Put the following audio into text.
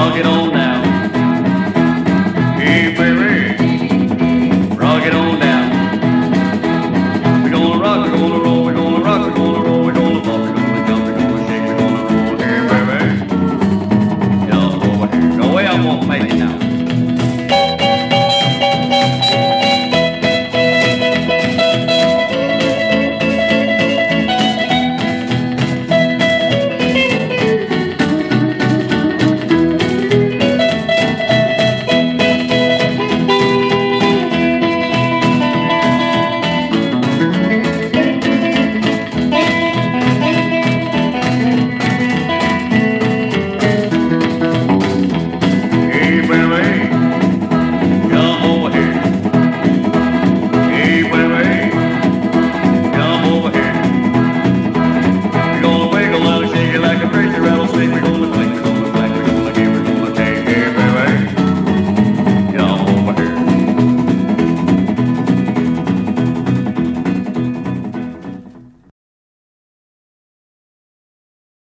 rock it on down. Hey, baby, rock it on down. We're gonna rock, we're gonna roll, we're gonna rock, we're gonna roll, we're gonna bump, we're gonna jump, we're gonna shake, we're gonna roll. Hey, baby, yeah, over here. The way I want to make it now.